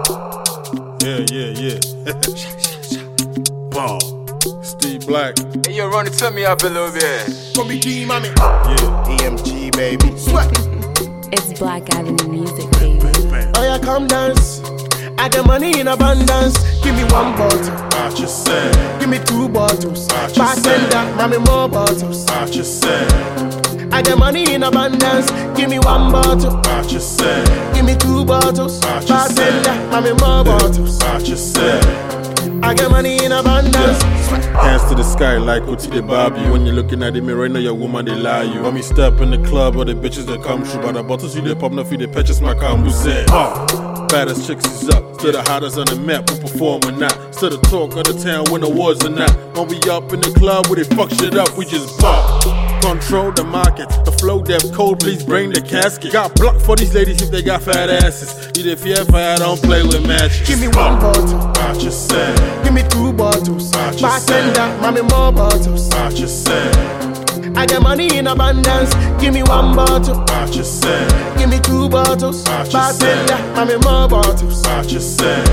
Yeah. Ball. Steve Black. Hey, yo, run it to me up a little bit. Bobby D, mommy. Yeah. EMG, baby. Sweat. It's Black Avenue Music, baby. Oh, yeah, come dance. I got money in abundance. Give me one bottle. I just said. Give me two bottles. Bartender, mommy, more bottles. I just said. I got money in abundance. Give me one bottle. I just said. Give me two bottles. Bartender, mommy, more bottles. I just said. I got money in abundance. Hands to the sky like Otile Bobby. When you're looking at the mirror, know your woman, they lie you. When me step in the club, or the bitches that come through. By the bottles, you they pop, no feed, they purchase my combo set. Baddest chicks is up, still the hottest on the map, who perform or not. Still the talk of the town, win awards or not. When we up in the club, where they fuck shit up, we just bop. Control the market, the flow that's cold, please bring the casket. Got blocked for these ladies if they got fat asses. Eat if you ever, I don't play with matches. Give me one bottle. I just said. Give me two bottles. Bartender, mommy, more bottles. I just said. I got money in abundance. Give me one bottle. I just said. Give me two bottles. Bartender, mommy, more bottles. I just said.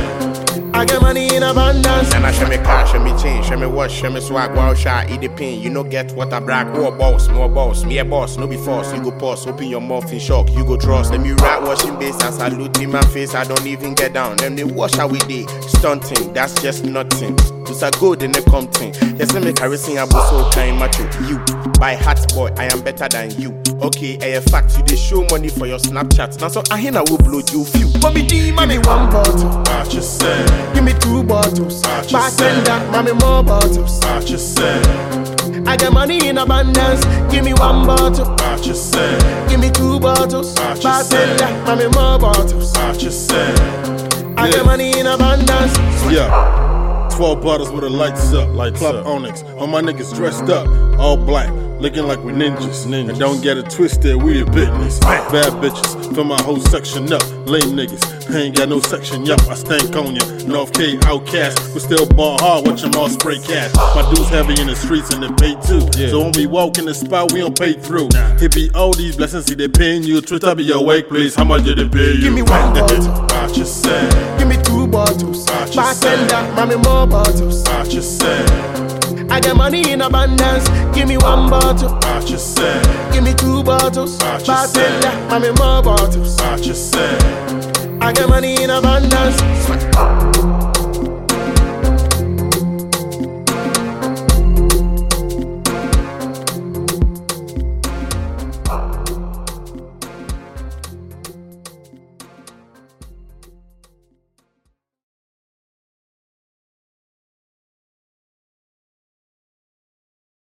I got money in abundance. And I show me cash, show me change, show me watch, show me swag, wow, shot, eat the pin. You know get what I brag, who a boss, more boss, me a boss, no be force. You go pause, open your mouth in shock, you go trust. Let me rap washing base and salute in my face, I don't even get down. Then they wash how we did, stunting, that's just nothing. Those are good in the company. Yes, let me carry sing about so kind macho. You, by hat boy, I am better than you. Okay, a fact, you they show money for your Snapchat. Now so I hear will blow you few. Bobby D, mommy, one bottle. I just said. Give me two bottles. Bartender, mommy, more bottles. I just said. I got money in abundance. Give me one bottle. I just said. Give me two bottles. Bartender, mommy, more bottles. I just said. I got money in abundance. Yeah. 12 bottles with the lights up, like Club Onyx. All my niggas dressed up, all black, looking like we ninjas. And don't get it twisted, we a business. Bad bitches, fill my whole section up. Lame niggas, I ain't got no section, yup, I stank on ya. North K outcast, we still ball hard, watch them all spray cash. My dudes heavy in the streets and they pay too. So when we walk in the spot, we don't pay through. It be all these blessings, see they paying you. Twitter be your wake, please, how much did they pay you? Give me one bottle. I just said. Give me two bottles. Bartender, mommy, more bottles. I just said. I got money in abundance. Give me one bottle. I just said. Give me two bottles. Bartender, mommy, more bottles. I just said. I got money in abundance.